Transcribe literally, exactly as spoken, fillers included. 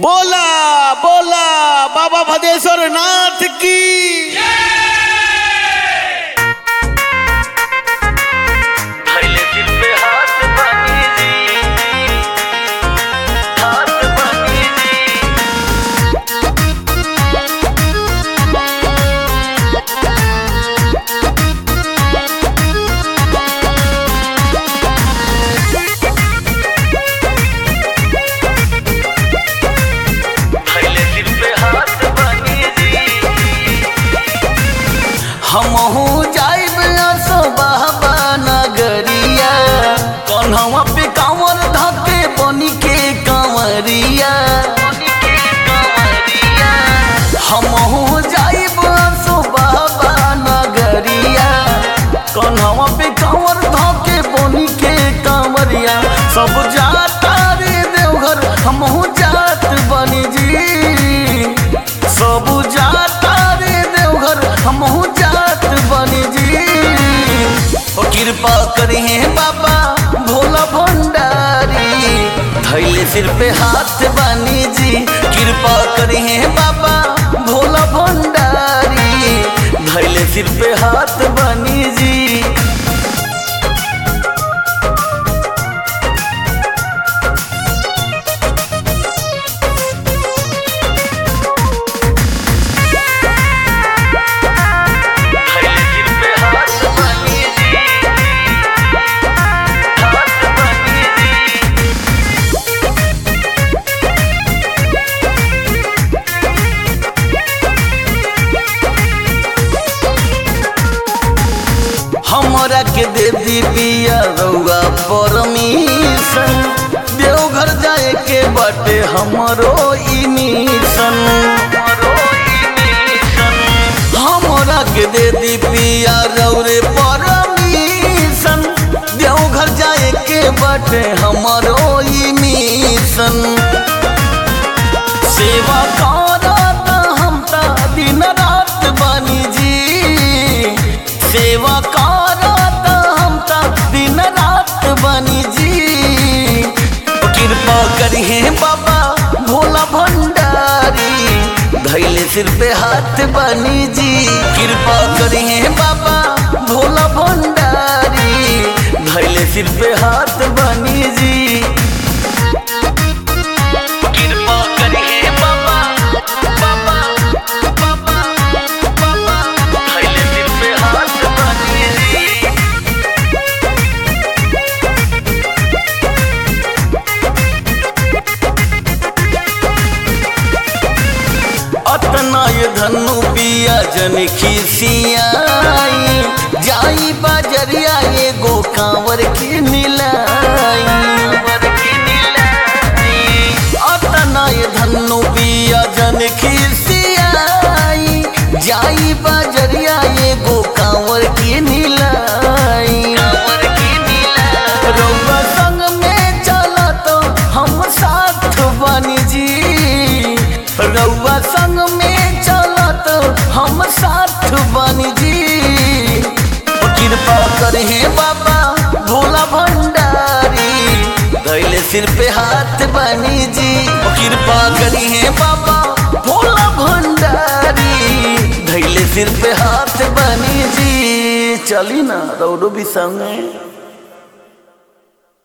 बोला बोला बाबा भदेश्वर नाथ की हमहू जाइब असो बाबा नगरिया कन्हवा पे कांवर धके बनी के कांवरिया हमहू जाइब असो बाबा नगरिया कन्हवा पे कांवर धके बनी के कांवरिया सब जाता रे देवघर हमहू जात बनी जी सब जाता रे देवघर हमहू कृपा करी बाबा भोला भंडारी धैले सिर पे हाथ बानी जी कृपा करी बाबा भोला भंडारी धैले सिर पे हाथ बानी जी हमरा के दे दी पिया रउआ परमिशन देवघर जाए के बाटे हमरो ई मिशन हमरा के दे दी पिया रउरे परमिशन देवघर जाए के बाटे हमरो ई मिशन सेवा करत हम ता दिन रात बानी जी सेवा कृपा करी बाबा भोला भंडारी धैले सिर पे हाथ बनी जी कृपा करी बाबा भोला भंडारी धैले सिर पे हाथ बनी जी कृपा करी बाबा बाबा बाबा बाबा धैले सिर पे हाथ बनी जी अतना ये धनु पिया जन खिसियाई जाई बाजरिया ये गो कांवर की मिलाई अतना ये धनु पिया जन खिसियाई जाई बाजरिया ये गो कांवर की मिलाई रउआ संग में चला तो हम साथ बनी जी रउआ संग में चलत हम साथ बनी जी कृपा करे बाबा भोला भंडारी धैले सिर पे हाथ बनी जी कृपा करी बाबा भोला भंडारी धैले सिर पे हाथ बनी जी चली ना रउरो भी संग